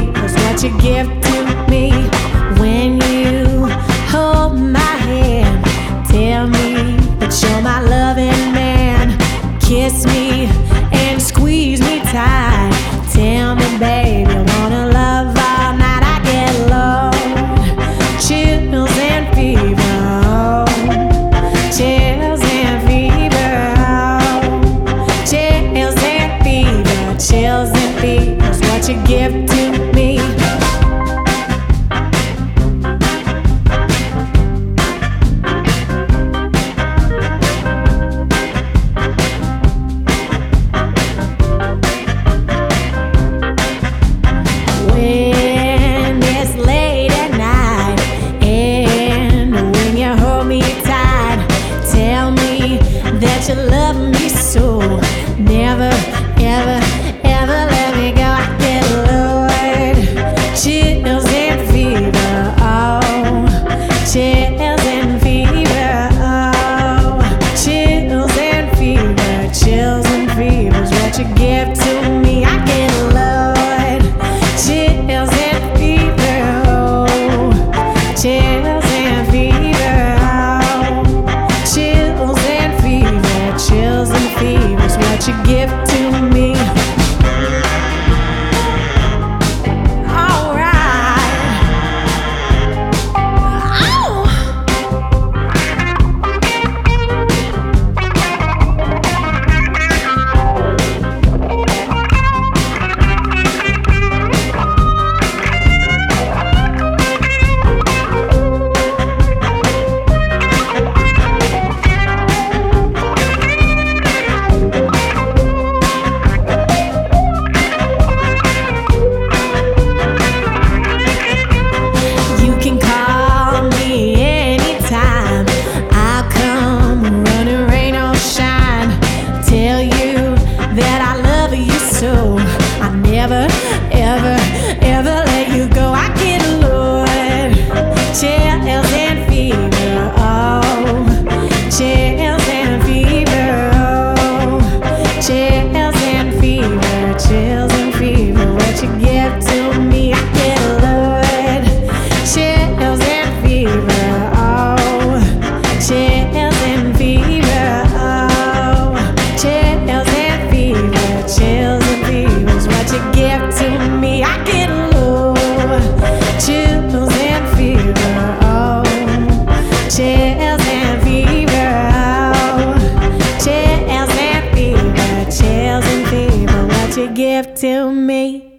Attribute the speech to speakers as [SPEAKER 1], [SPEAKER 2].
[SPEAKER 1] fever's what you give to me. When you hold my hand, tell me that you're my loving man. Kiss me and squeeze me tight. Tell me, babe, you wanna love all night. I get low, chills and fever, chills and fever, chills and fever, chills and fever is what you give to me. That you love me so, never, ever, ever let me go. I get lowered, chills and fever, oh, chills and fever, oh, chills and fever, chills and fever is what you give to me. I get lowered, chills and fever, oh, chills and fever, oh, chills and fever, chills and fever is what you give to me. So I never, ever, ever let you go. I get lowered, chills and fever, oh, chills and fever, oh, chills and fever, chills and fever, what you give to me. I get lowered, chills and fever, oh, chills and fever, oh, chills and fever, chills what you give to me. I get low, chills and fever, oh, chills and fever, oh, chills and fever, chills and fever, what you give to me.